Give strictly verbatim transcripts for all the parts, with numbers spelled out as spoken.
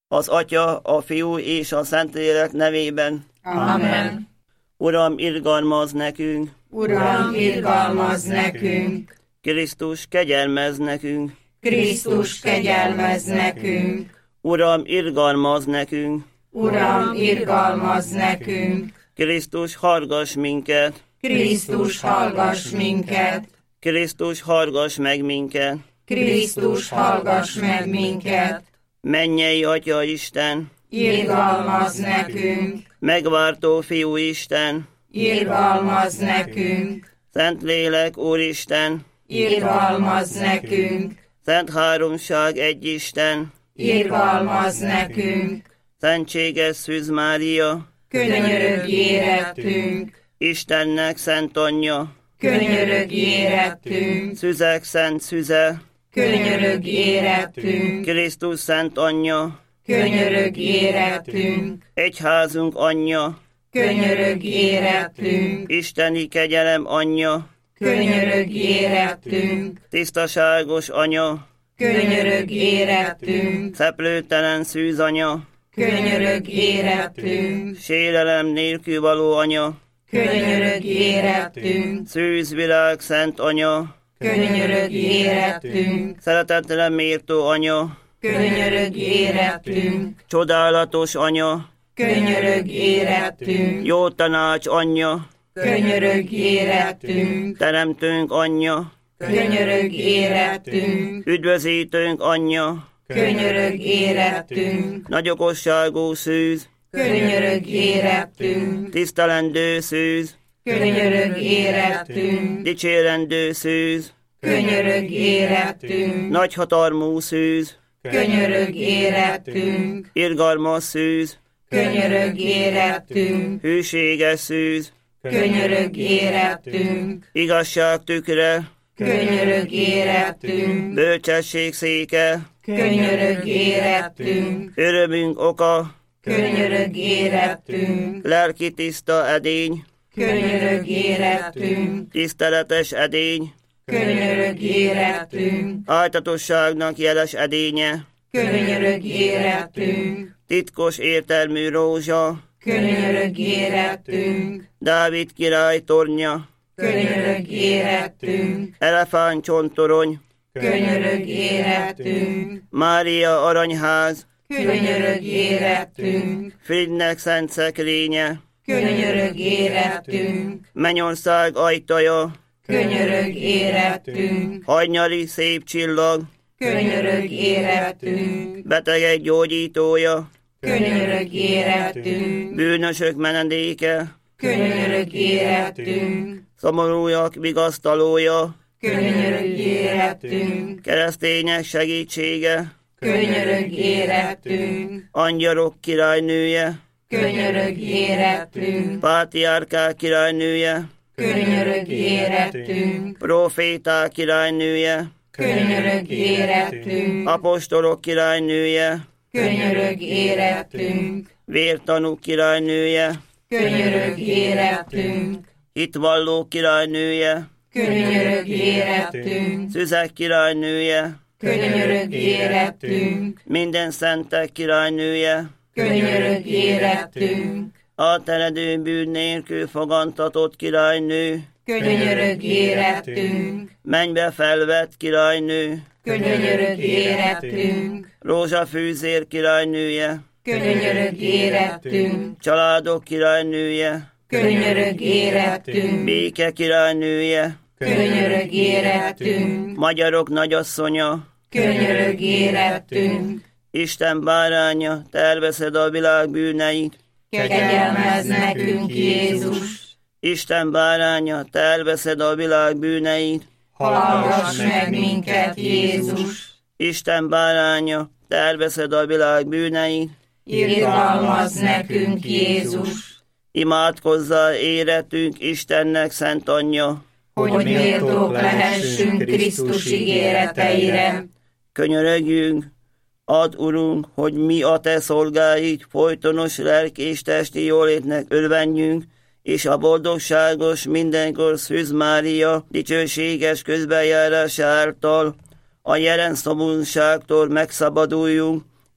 Az Atya, a Fiú és a Szentlélek nevében. Amen. Uram, irgalmazz nekünk! Uram, irgalmazz nekünk! Krisztus, kegyelmezz nekünk! Krisztus, kegyelmezz nekünk! Uram, irgalmazz nekünk! Uram, irgalmazz nekünk! Krisztus, hallgass minket! Krisztus, hallgass minket! Krisztus, hallgass meg minket! Krisztus, hallgass meg minket! Mennyei Atya Isten! Irgalmazz nekünk! Megváltó Fiú Isten! Irgalmazz nekünk! Szentlélek Úristen! Irgalmazz nekünk! Szent Háromság egy Isten! Irgalmazz nekünk! Szentséges Szűz Mária! Könyörögj érettünk! Istennek Szent Anyja! Könyörögj érettünk! Szüzek Szent Szüze! Könyörögj érettünk! Krisztus Szent Anyja! Könyörögj érettünk! Egyházunk Anyja! Könyörögj érettünk! Isteni kegyelem Anyja! Könyörögj érettünk! Tisztaságos Anya! Könyörögj érettünk! Szeplőtelen Szűz Anya! Könyörögj érettünk! Sérelem nélkül való Anya! Könyörögj érettünk! Szűz világ Szent Anya! Könyörögj érettünk! Szeretetre méltó Anya! Könyörögj érettünk! Csodálatos Anya! Könyörögj érettünk! Jó tanács Anyja! Könyörögj érettünk! Teremtőnk Anyja! Könyörögj érettünk! Üdvözítőnk Anyja! Könyörögj érettünk! Nagyokosságú Szűz! Könyörögj érettünk! Tisztelendő Szűz! Könyörögj érettünk! Dicsérendő Szűz! Könyörögj érettünk! Nagyhatalmú Szűz! Könyörögj érettünk! Irgalmas Szűz! Könyörögj érettünk! Hűséges Szűz! Könyörögj érettünk! Igazság tükre! Könyörögj érettünk! Bölcsesség széke! Könyörögj érettünk! Örömünk oka! Könyörögj érettünk! Lelki tiszta edény! Könyörögj érettünk! Tiszteletes edény! Könyörögj érettünk! Áltatosságnak jeles edénye! Könyörögj érettünk! Titkos értelmű rózsa! Könyörögj érettünk! Dávid király tornya! Könyörögj érettünk! Elefántcsontorony! Könyörögj érettünk! Mária aranyház! Könyörögj érettünk! Frigynek szent szekrénye! Könyörögj érettünk! Mennyország ajtaja! Könyörögj érettünk! Hajnyali szép csillag! Könyörögj érettünk! Betegek gyógyítója! Könyörögj érettünk! Bűnösök menedéke! Könyörögj érettünk! Szomorúak vigasztalója! Könyörögj érettünk! Keresztények segítsége! Könyörögj érettünk! Angyalok királynője! Könyörögj érettünk! Pátriárkák királynője! Könyörögj érettünk! Proféták királynője! Könyörögj érettünk! Apostolok királynője! Könyörögj érettünk! Vértanúk királynője! Könyörögj érettünk! Hitvalló királynője! Könyörögj érettünk! Szüzek királynője! Könyörögj érettünk! Minden szentek királynője! Könyörögj érettünk! Átteredő bűn nélkül fogantatott királynő! Könyörögj érettünk! Mennybe felvett királynő! Könyörögj érettünk! Rózsafűzér királynője! Könyörögj érettünk! Családok királynője! Könyörögj érettünk! Béke királynője! Könyörögj érettünk! Magyarok nagyasszonya! Könyörögj érettünk! Isten báránya, te elveszed a világ bűneit! Kegyelmezz nekünk, Jézus! Isten báránya, te elveszed a világ bűneit! Hallgass meg minket, Jézus! Isten báránya, te elveszed a világ bűneit! Irgalmazz nekünk, Jézus! Imádkozzál éretünk Istennek Szent Anyja! Hogy méltók lehessünk Krisztus ígéreteire! Könyörögjünk, add, Urunk, hogy mi a te szolgáid folytonos lelki és testi jólétnek örvenjünk, és a boldogságos mindenkor Szűz Mária dicsőséges közbenjárása által a jelen szomorúságtól megszabaduljunk,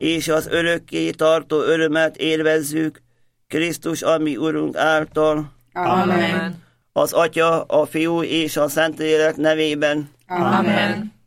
és az örökké tartó örömet élvezzük Krisztus, ami Urunk által. Amen. Az Atya, a Fiú és a Szentlélek nevében. Amen.